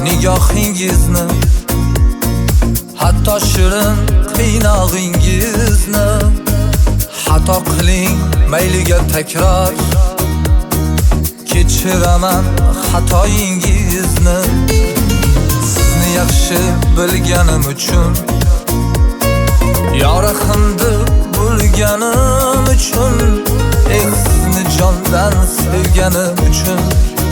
nigohingizni, hatto shirin qiynog'ingizni. Xato qiling mayliga takror, kechiraman xatoyingizni. Sizni yaxshi bilganim uchun, yorug'imni bo'lganim uchun, sizni jondan sevganim uchun,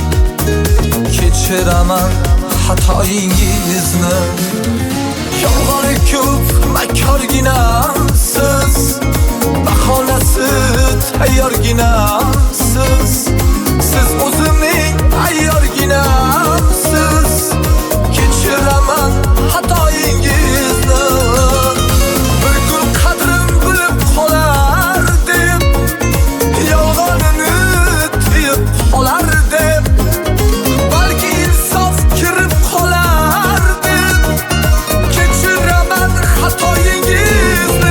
kechiraman xatoyingizni. Yolg'oni ko'p makorginamsiz, bahonasi tayyorginamsiz. Siz o'zimning ayyorginamsiz, kechiraman xatoyingizni. Bir kun qadrim bilib qolar deb, yolg'onini tiyib qolar deb, balki insof kirib qolar deb, kechiraman xatoyingizni.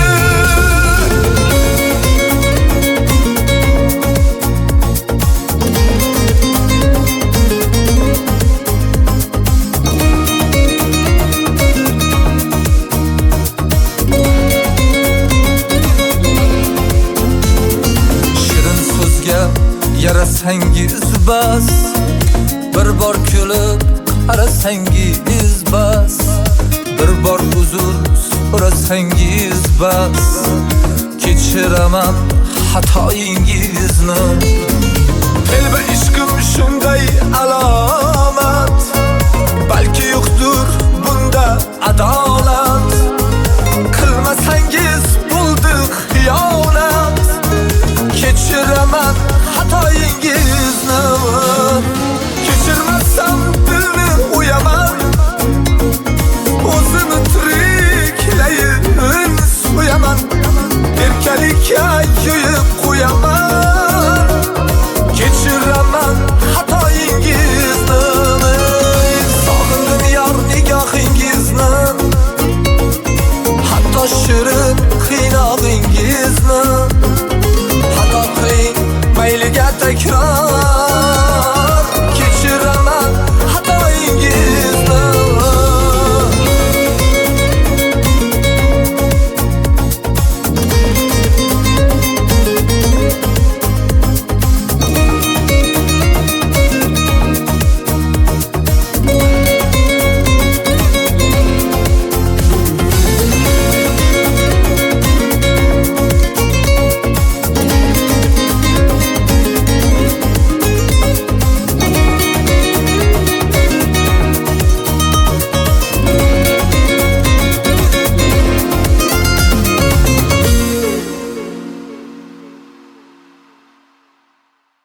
Yarasangiz bas, bir bor kulib qarasangiz bas, bir bor uzr so'rasangiz bas, kechiraman xatoyingizni. Telba ish